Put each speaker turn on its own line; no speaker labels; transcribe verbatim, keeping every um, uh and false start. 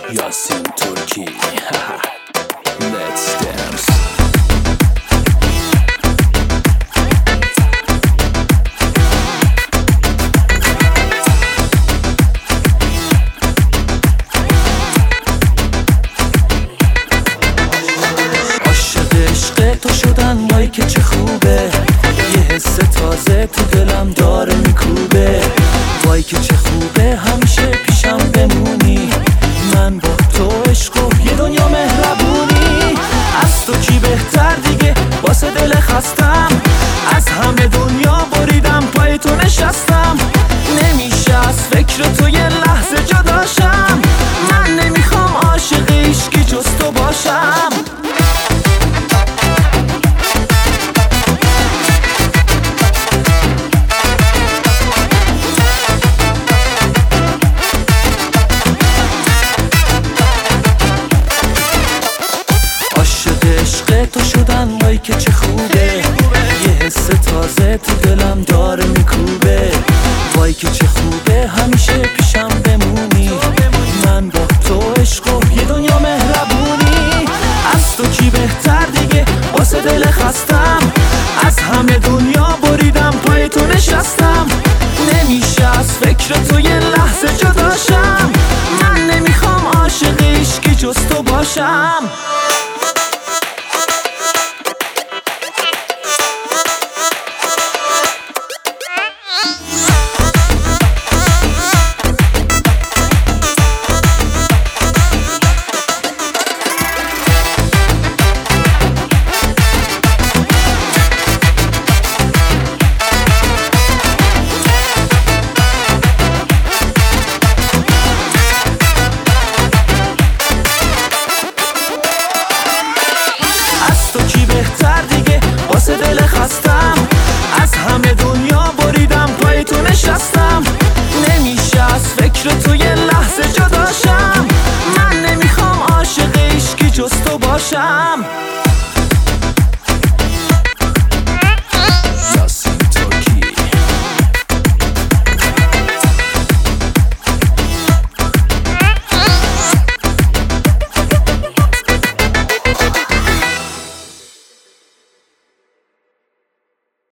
یاسین ترکی. Let's dance. عاشق عشق تو شدن وای که چه خوبه، یه حس تازه تو دلم داره میکوبه. وای که چه خوبه همیشه پیشم بمونی، من با تو عشق و یه دنیا مهربونی. از تو کی بهتر دیگه واسه دل خستم، از همه دنیا بریدم پای تو نشستم. نمیشه از فکر تو یه لحظه جداشم، من نمیخوام عاشق عشقی جز تو باشم. عشق تو شدن وای که چه خوبه، یه حس تازه تو دلم داره میکوبه. وای که چه خوبه همیشه پیشم بمونی، من با تو عشق و یه دنیا مهربونی. از تو کی بهتر دیگه واسه دل خستم، از همه دنیا بریدم پای تو نشستم. نمیشه از فکر تو یه لحظه جداشم، من نمیخوام عاشق عشقی جز تو باشم. بهتر دیگه واسه دل خستم، از همه دنیا بریدم پای تو نشستم. نمیشه از فکر تو یه لحظه جداشم، من نمیخوام عاشق عشقی جز تو باشم.